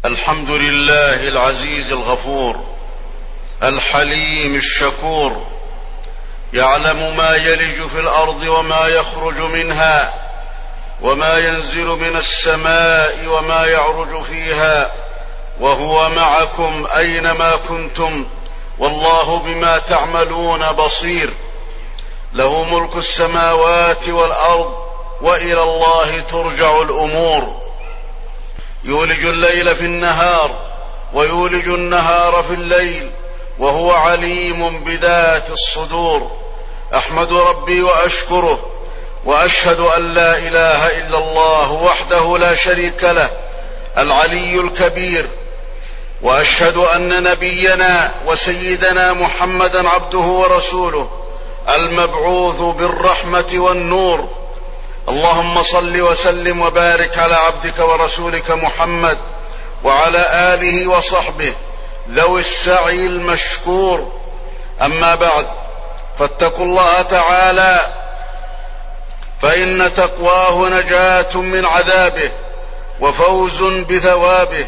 الحمد لله العزيز الغفور الحليم الشكور، يعلم ما يلج في الأرض وما يخرج منها وما ينزل من السماء وما يعرج فيها، وهو معكم أينما كنتم، والله بما تعملون بصير. له ملك السماوات والأرض، وإلى الله ترجع الأمور. يولج الليل في النهار ويولج النهار في الليل، وهو عليم بذات الصدور. أحمد ربي وأشكره، وأشهد أن لا إله إلا الله وحده لا شريك له العلي الكبير، وأشهد أن نبينا وسيدنا محمدا عبده ورسوله المبعوث بالرحمة والنور. اللهم صل وسلم وبارك على عبدك ورسولك محمد وعلى آله وصحبه ذوي السعي المشكور. أما بعد، فاتقوا الله تعالى، فإن تقواه نجاة من عذابه وفوز بثوابه.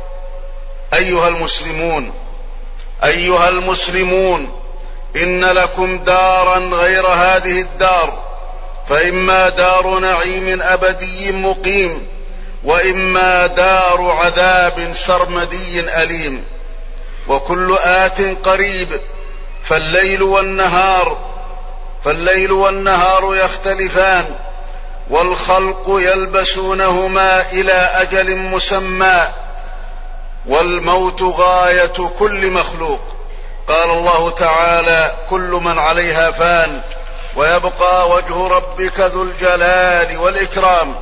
أيها المسلمون، إن لكم دارا غير هذه الدار، فإما دار نعيم أبدي مقيم، وإما دار عذاب سرمدي أليم. وكل آت قريب، فالليل والنهار يختلفان، والخلق يلبسونهما إلى أجل مسمى، والموت غاية كل مخلوق. قال الله تعالى: كل من عليها فان، ويبقى وجه ربك ذو الجلال والإكرام.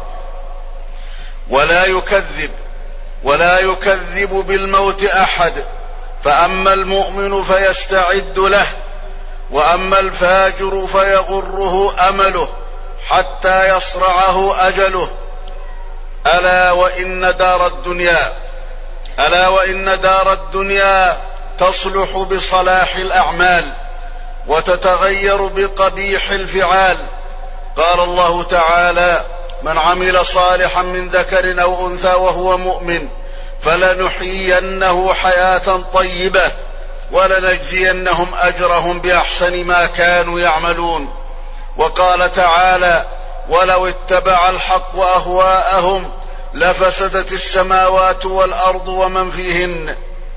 ولا يكذب بالموت أحد، فأما المؤمن فيستعد له، وأما الفاجر فيغره أمله حتى يصرعه أجله. ألا وإن دار الدنيا تصلح بصلاح الأعمال، وتتغير بقبيح الفعال. قال الله تعالى: من عمل صالحا من ذكر أو أنثى وهو مؤمن فلنحيينه حياة طيبة ولنجزينهم أجرهم بأحسن ما كانوا يعملون. وقال تعالى: ولو اتبع الحق أهواءهم لفسدت السماوات والأرض ومن فيهن.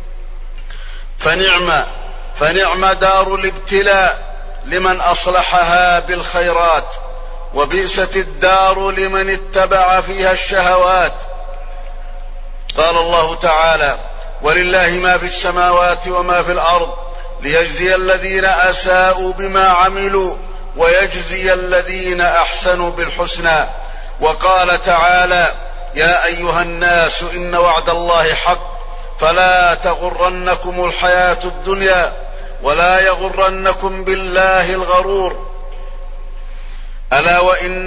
فنعم دار الابتلاء لمن أصلحها بالخيرات، وبئست الدار لمن اتبع فيها الشهوات. قال الله تعالى: ولله ما في السماوات وما في الأرض ليجزي الذين أساءوا بما عملوا ويجزي الذين أحسنوا بالحسنى. وقال تعالى: يا أيها الناس إن وعد الله حق، فلا تغرنكم الحياة الدنيا ولا يغرنكم بالله الغرور. ألا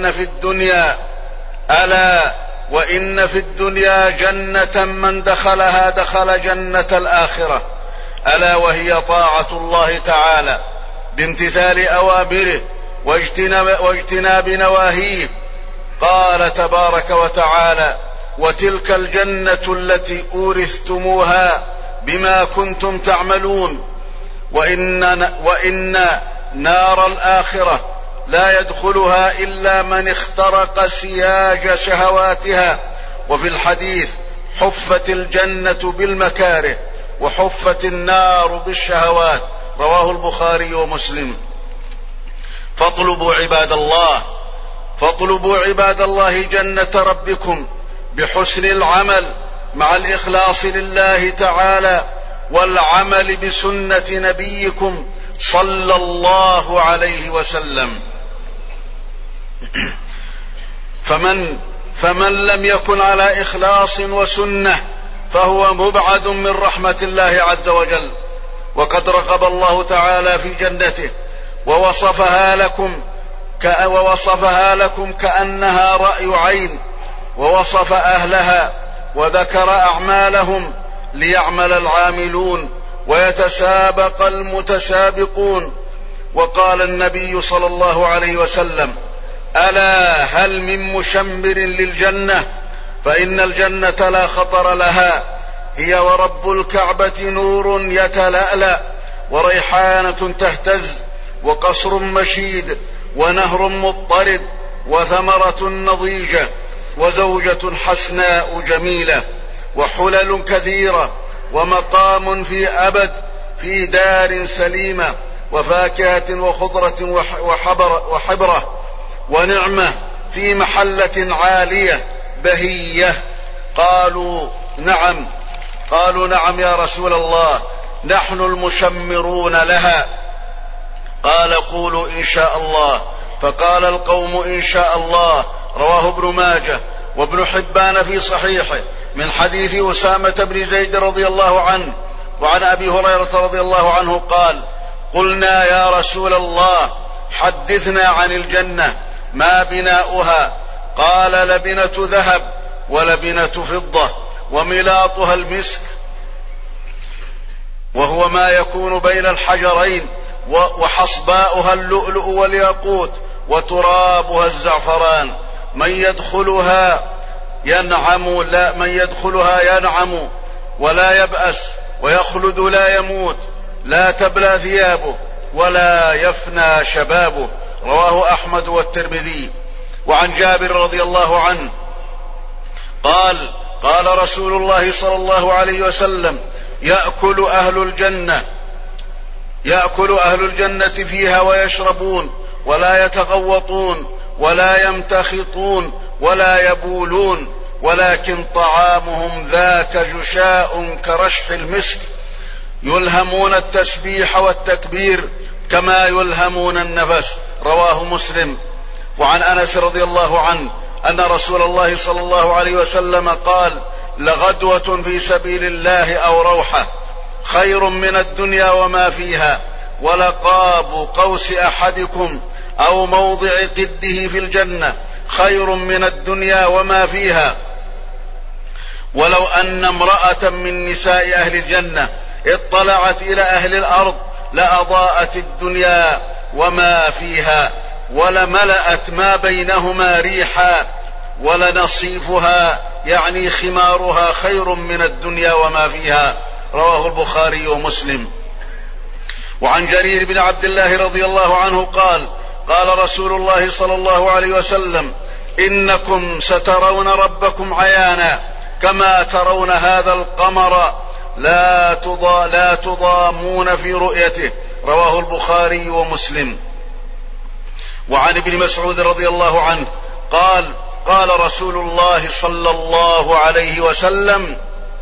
وإن في الدنيا جنة من دخلها دخل جنة الآخرة، ألا وهي طاعة الله تعالى بامتثال أوامره واجتناب نواهيه. قال تبارك وتعالى: وتلك الجنة التي أورثتموها بما كنتم تعملون. وإن نار الآخرة لا يدخلها إلا من اخترق سياج شهواتها. وفي الحديث: حفت الجنة بالمكاره وحفت النار بالشهوات. رواه البخاري ومسلم. فاطلبوا عباد الله جنة ربكم بحسن العمل مع الإخلاص لله تعالى، والعمل بسنة نبيكم صلى الله عليه وسلم. فمن لم يكن على إخلاص وسنة فهو مبعد من رحمة الله عز وجل. وقد رغب الله تعالى في جنته ووصفها لكم كأنها رأي عين، ووصف أهلها وذكر أعمالهم ليعمل العاملون ويتسابق المتسابقون. وقال النبي صلى الله عليه وسلم: ألا هل من مشمر للجنة؟ فإن الجنة لا خطر لها هي ورب الكعبة نور يتلألأ، وريحانة تهتز، وقصر مشيد، ونهر مضطرد، وثمرة نضيجة، وزوجة حسناء جميلة، وحلل كثيرة، ومقام في أبد في دار سليمة، وفاكهة وخضرة وحبرة، ونعمة في محلة عالية بهية. قالوا نعم يا رسول الله، نحن المشمرون لها. قال قولوا إن شاء الله. فقال القوم إن شاء الله. رواه ابن ماجه وابن حبان في صحيحه من حديث أسامة بن زيد رضي الله عنه. وعن أبي هريرة رضي الله عنه قال: قلنا يا رسول الله حدثنا عن الجنة، ما بناؤها؟ قال: لبنة ذهب ولبنة فضة، وملاطها المسك، وهو ما يكون بين الحجرين، وحصباؤها اللؤلؤ والياقوت، وترابها الزعفران. من يدخلها ينعم ولا يبأس، ويخلد لا يموت، لا تبلى ثيابه ولا يفنى شبابه. رواه أحمد والترمذي. وعن جابر رضي الله عنه قال: قال رسول الله صلى الله عليه وسلم: يأكل أهل الجنة فيها ويشربون، ولا يتغوطون، ولا يمتخطون، ولا يبولون، ولكن طعامهم ذاك جشاء كرشح المسك، يلهمون التسبيح والتكبير كما يلهمون النفس. رواه مسلم. وعن أنس رضي الله عنه أن رسول الله صلى الله عليه وسلم قال: لغدوة في سبيل الله أو روحة خير من الدنيا وما فيها، ولقاب قوس أحدكم أو موضع قده في الجنة خير من الدنيا وما فيها. ولو أن امرأة من نساء أهل الجنة اطلعت إلى أهل الأرض لأضاءت الدنيا وما فيها، ولملأت ما بينهما ريحا، ولنصيفها يعني خمارها خير من الدنيا وما فيها. رواه البخاري ومسلم. وعن جرير بن عبد الله رضي الله عنه قال: قال رسول الله صلى الله عليه وسلم: إنكم سترون ربكم عيانا كما ترون هذا القمر، لا تضامون في رؤيته. رواه البخاري ومسلم. وعن ابن مسعود رضي الله عنه قال: قال رسول الله صلى الله عليه وسلم: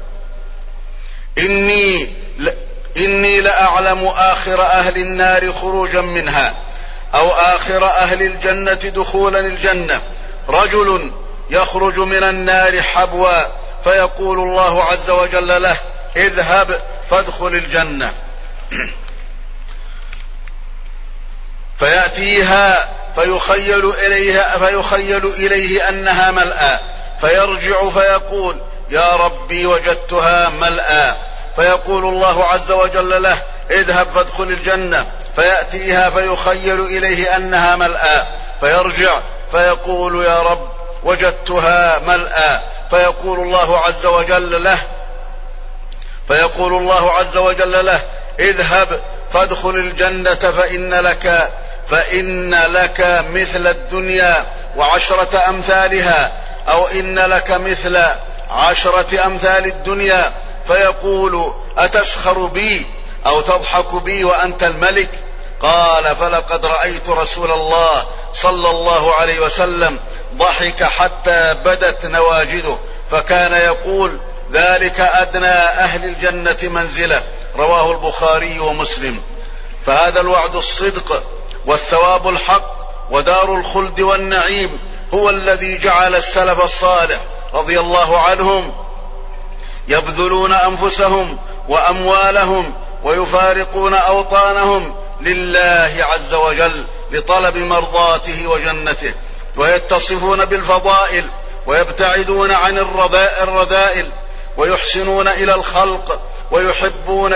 إني لأعلم آخر أهل النار خروجا منها، أو آخر أهل الجنة دخولا الجنة، رجل يخرج من النار حبوا، فيقول الله عز وجل له: اذهب فادخل الجنة، فيأتيها فيخيل إليه أنها ملأى، فيرجع فيقول: يا ربي وجدتها ملأى، فيقول الله عز وجل له: اذهب فادخل الجنة، فيأتيها فيخيل إليه أنها ملأى، فيرجع فيقول: يا رب وجدتها ملأى، فيقول الله عز وجل له: اذهب فادخل الجنة، فإن لك مثل الدنيا وعشرة أمثالها، أو إن لك مثل 10 أمثال الدنيا. فيقول: أتسخر بي أو تضحك بي وأنت الملك؟ قال: فلقد رأيت رسول الله صلى الله عليه وسلم ضحك حتى بدت نواجذه، فكان يقول: ذلك أدنى أهل الجنة منزلة. رواه البخاري ومسلم. فهذا الوعد الصدق والثواب الحق ودار الخلد والنعيم هو الذي جعل السلف الصالح رضي الله عنهم يبذلون أنفسهم وأموالهم ويفارقون أوطانهم لله عز وجل لطلب مرضاته وجنته، ويتصفون بالفضائل ويبتعدون عن الرذائل، ويحسنون إلى الخلق، ويحبون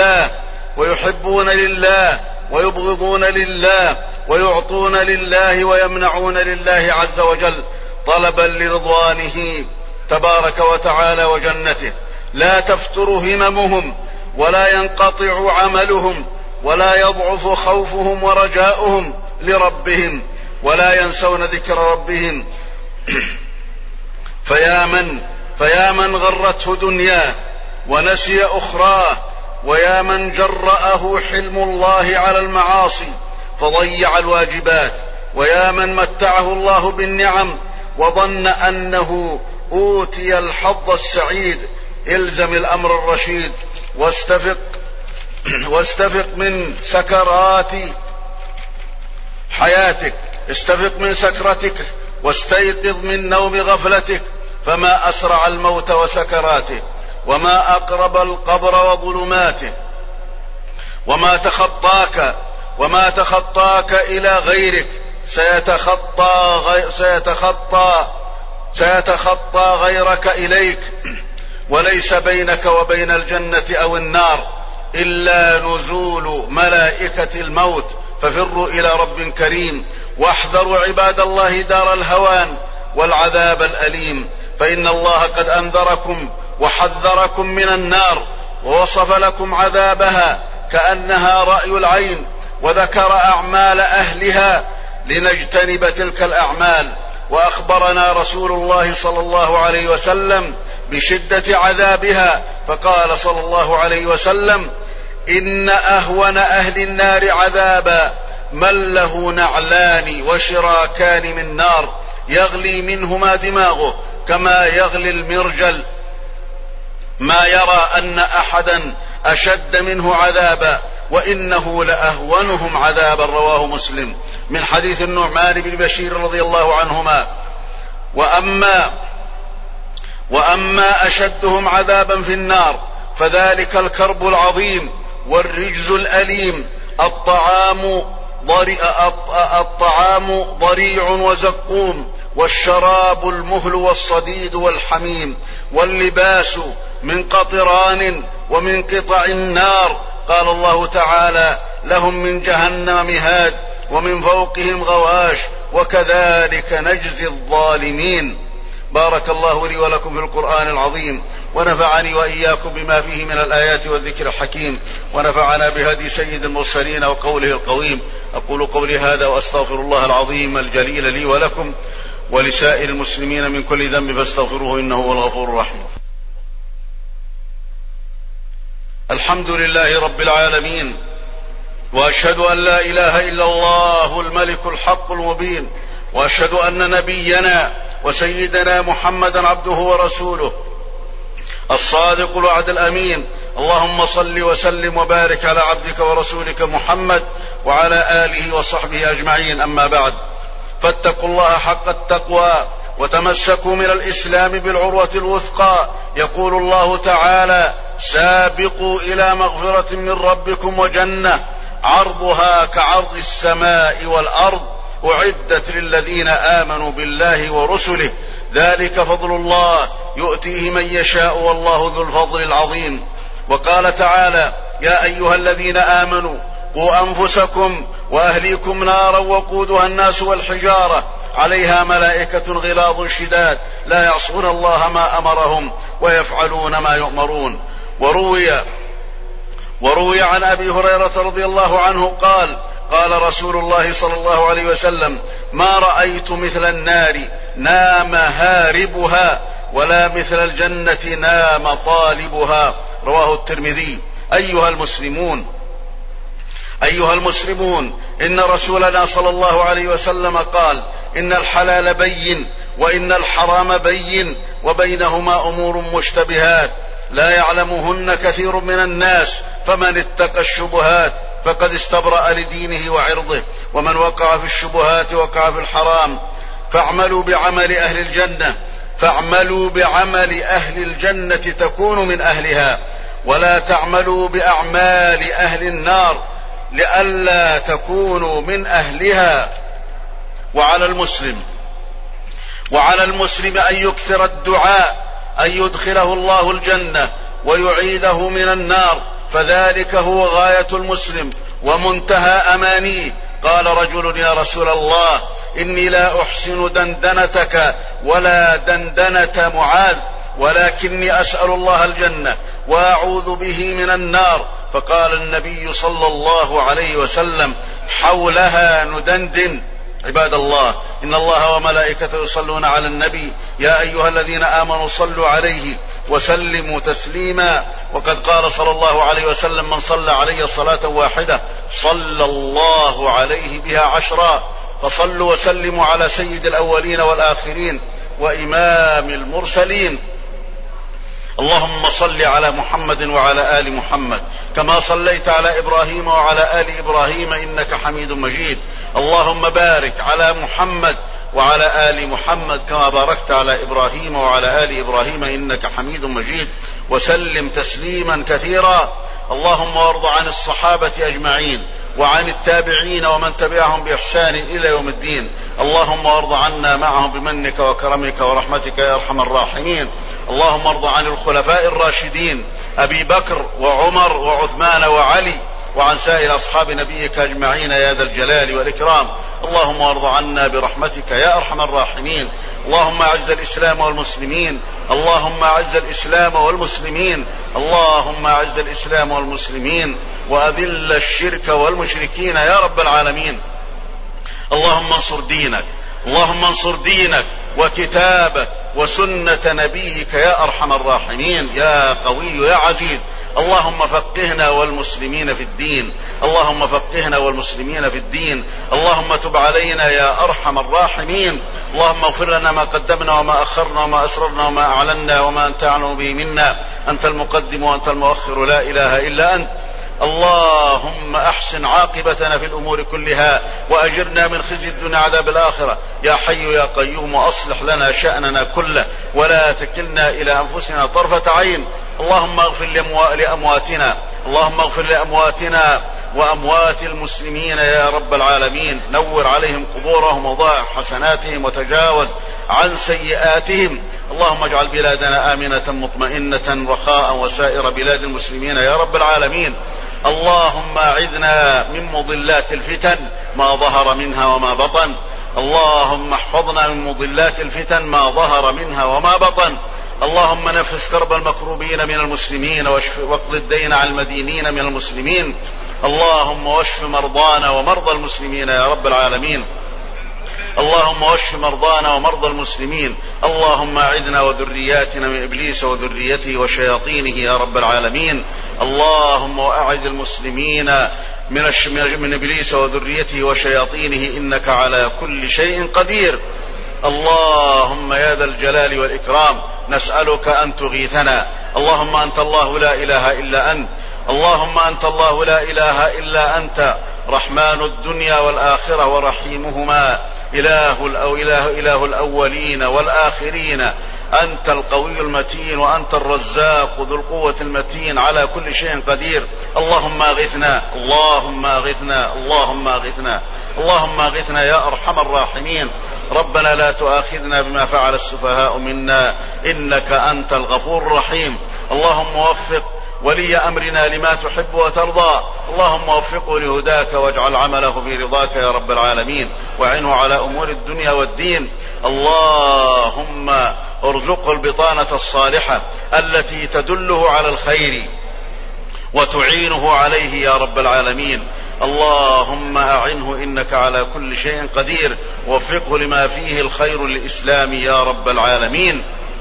لله ويبغضون لله، ويعطون لله ويمنعون لله عز وجل طلبا لرضوانه تبارك وتعالى وجنته، لا تفتر هممهم ولا ينقطع عملهم ولا يضعف خوفهم ورجاؤهم لربهم ولا ينسون ذكر ربهم. فيا من غرته دنياه ونسي أخراه، ويا من جرأه حلم الله على المعاصي فضيع الواجبات، ويا من متعه الله بالنعم وظن أنه أوتي الحظ السعيد. الزم الأمر الرشيد واستفق من سكرات حياتك، استفق من سكرتك واستيقظ من نوم غفلتك، فما أسرع الموت وسكراته، وما أقرب القبر وظلماته، وما تخطاك إلى غيرك سيتخطى غيرك إليك، وليس بينك وبين الجنة أو النار إلا نزول ملائكة الموت، ففروا إلى رب كريم. واحذروا عباد الله دار الهوان والعذاب الأليم، فإن الله قد أنذركم وحذركم من النار، ووصف لكم عذابها كأنها رأي العين، وذكر أعمال أهلها لنجتنب تلك الأعمال. وأخبرنا رسول الله صلى الله عليه وسلم بشدة عذابها، فقال صلى الله عليه وسلم: إن أهون أهل النار عذابا من له نعلان وشراكان من نار يغلي منهما دماغه كما يغلي المرجل، ما يرى أن أحدا أشد منه عذابا وإنه لأهونهم عذابا. رواه مسلم من حديث النعمان بن بشير رضي الله عنهما. وأما أشدهم عذابا في النار فذلك الكرب العظيم والرجز الأليم. الطعام ضريع وزقوم، والشراب المهل والصديد والحميم، واللباس من قطران ومن قطع النار. قال الله تعالى: لهم من جهنم مهاد ومن فوقهم غواش وكذلك نجزي الظالمين. بارك الله لي ولكم في القرآن العظيم، ونفعني وإياكم بما فيه من الآيات والذكر الحكيم، ونفعنا بهدي سيد المرسلين وقوله القويم. أقول قولي هذا وأستغفر الله العظيم الجليل لي ولكم ولسائر المسلمين من كل ذنب فاستغفروه إنه هو الغفور الرحيم. الحمد لله رب العالمين، وأشهد أن لا إله إلا الله الملك الحق المبين، وأشهد أن نبينا وسيدنا محمدا عبده ورسوله الصادق الوعد الأمين. اللهم صل وسلم وبارك على عبدك ورسولك محمد وعلى آله وصحبه أجمعين. أما بعد، فاتقوا الله حق التقوى وتمسكوا من الإسلام بالعروة الوثقى. يقول الله تعالى: سابقوا إلى مغفرة من ربكم وجنة عرضها كعرض السماء والأرض أعدت للذين آمنوا بالله ورسله ذلك فضل الله يؤتيه من يشاء والله ذو الفضل العظيم. وقال تعالى: يا أيها الذين آمنوا قوا أنفسكم وأهليكم نارا وقودها الناس والحجارة عليها ملائكة غلاظ شداد لا يعصون الله ما أمرهم ويفعلون ما يؤمرون. وروي عن أبي هريرة رضي الله عنه قال: قال رسول الله صلى الله عليه وسلم: ما رأيت مثل النار نام هاربها ولا مثل الجنة نام طالبها. رواه الترمذي. أيها المسلمون، إن رسولنا صلى الله عليه وسلم قال: إن الحلال بين وإن الحرام بين وبينهما أمور مشتبهات لا يعلمهن كثير من الناس، فمن اتقى الشبهات فقد استبرأ لدينه وعرضه، ومن وقع في الشبهات وقع في الحرام. فاعملوا بعمل أهل الجنة تكونوا من أهلها، ولا تعملوا بأعمال أهل النار لئلا تكونوا من أهلها. وعلى المسلم أن يكثر الدعاء أن يدخله الله الجنة ويعيده من النار، فذلك هو غاية المسلم ومنتهى أمانيه. قال رجل: يا رسول الله، إني لا أحسن دندنتك ولا دندنة معاذ، ولكني أسأل الله الجنة وأعوذ به من النار. فقال النبي صلى الله عليه وسلم: حولها ندندن. عباد الله، إن الله وملائكته يصلون على النبي يا أيها الذين آمنوا صلوا عليه وسلموا تسليما. وقد قال صلى الله عليه وسلم: من صلى علي صلاة واحدة صلى الله عليه بها 10. فصلوا وسلموا على سيد الأولين والآخرين وإمام المرسلين. اللهم صل على محمد وعلى آل محمد كما صليت على إبراهيم وعلى آل إبراهيم إنك حميد مجيد. اللهم بارك على محمد وعلى آل محمد كما باركت على إبراهيم وعلى آل إبراهيم إنك حميد مجيد، وسلم تسليما كثيرا. اللهم وارض عن الصحابة أجمعين وعن التابعين ومن تبعهم بإحسان إلى يوم الدين. اللهم وارض عنا معهم بمنك وكرمك ورحمتك يا أرحم الراحمين. اللهم ارض عن الخلفاء الراشدين أبي بكر وعمر وعثمان وعلي وعن سائر أصحاب نبيك أجمعين يا ذا الجلال والإكرام. اللهم وارض عنا برحمتك يا أرحم الراحمين. اللهم أعز الإسلام والمسلمين. اللهم أعز الإسلام والمسلمين. اللهم أعز الإسلام والمسلمين وأذل الشرك والمشركين يا رب العالمين. اللهم انصر دينك، اللهم انصر دينك وكتابك وسنة نبيك يا أرحم الراحمين يا قوي يا عزيز. اللهم فقهنا والمسلمين في الدين، اللهم فقهنا والمسلمين في الدين. اللهم تب علينا يا أرحم الراحمين. اللهم اغفر لنا ما قدمنا وما أخرنا وما أسررنا وما أعلنا وما أنت أعلم به منا. أنت المقدم وأنت المؤخر، لا إله إلا أنت. اللهم أحسن عاقبتنا في الأمور كلها وأجرنا من خزي الدنيا عذاب الآخرة يا حي يا قيوم، وأصلح لنا شأننا كله ولا تكلنا إلى أنفسنا طرفة عين. اللهم اغفر لأمواتنا، اللهم اغفر لأمواتنا وأموات المسلمين يا رب العالمين. نور عليهم قبورهم وضاعف حسناتهم وتجاوز عن سيئاتهم. اللهم اجعل بلادنا آمنة مطمئنة رخاء وسائر بلاد المسلمين يا رب العالمين. اللهم أعذنا من مضلات الفتن ما ظهر منها وما بطن. اللهم احفظنا من مضلات الفتن ما ظهر منها وما بطن. اللهم نفس كرب المكروبين من المسلمين واقض الدين على المدينين من المسلمين. اللهم واشف مرضانا ومرضى المسلمين يا رب العالمين. اللهم واشف مرضانا ومرضى المسلمين. اللهم أعذنا وذرياتنا من إبليس وذريته وشياطينه يا رب العالمين. اللهم أعذ المسلمين من إبليس وذريته وشياطينه إنك على كل شيء قدير. اللهم يا ذا الجلال والإكرام نسألك أن تغيثنا. اللهم أنت الله لا إله إلا أنت، اللهم أنت الله لا إله إلا أنت، رحمن الدنيا والآخرة ورحيمهما، إله الأولين والآخرين. أنت القوي المتين وأنت الرزاق ذو القوة المتين على كل شيء قدير. اللهم أغثنا، اللهم أغثنا، اللهم أغثنا، اللهم أغثنا يا أرحم الراحمين. ربنا لا تؤاخذنا بما فعل السفهاء منا إنك أنت الغفور الرحيم. اللهم وفق ولي أمرنا لما تحب وترضى. اللهم وفقه لهداك واجعل عمله في رضاك يا رب العالمين، وعنه على أمور الدنيا والدين. اللهم ارزقه البطانة الصالحة التي تدله على الخير وتعينه عليه يا رب العالمين. اللهم أعنه إنك على كل شيء قدير، ووفقه لما فيه الخير للإسلام يا رب العالمين.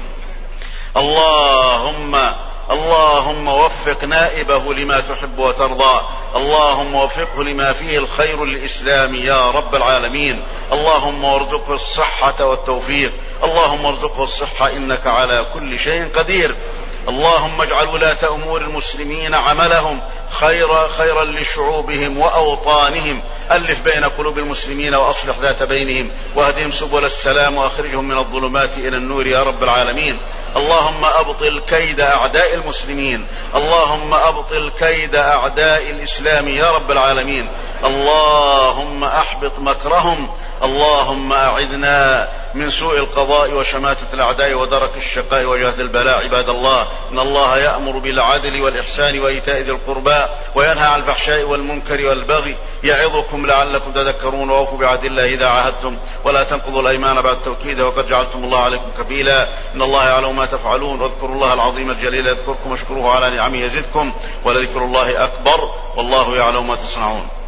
اللهم وفق نائبه لما تحب وترضى. اللهم وفقه لما فيه الخير للإسلام يا رب العالمين. اللهم وارزقه الصحة والتوفيق. اللهم ارزقه الصحة إنك على كل شيء قدير. اللهم اجعل ولاة أمور المسلمين عملهم خيرا لشعوبهم وأوطانهم. ألف بين قلوب المسلمين وأصلح ذات بينهم، واهدهم سبل السلام وأخرجهم من الظلمات إلى النور يا رب العالمين. اللهم أبطل كيد أعداء المسلمين، اللهم أبطل كيد أعداء الإسلام يا رب العالمين. اللهم أحبط مكرهم. اللهم أعذنا من سوء القضاء وشماتة الأعداء ودرك الشقاء وجهد البلاء. عباد الله، إن الله يأمر بالعدل والإحسان وإيتاء ذي القربى وينهى عن الفحشاء والمنكر والبغي يعظكم لعلكم تذكرون. وأوفوا بعهد الله إذا عاهدتم ولا تنقضوا الأيمان بعد توكيدها وقد جعلتم الله عليكم كفيلا. إن الله يعلم ما تفعلون. واذكروا الله العظيم الجليل يذكركم واشكروه على نعمه يزدكم ولذكر الله أكبر والله يعلم ما تصنعون.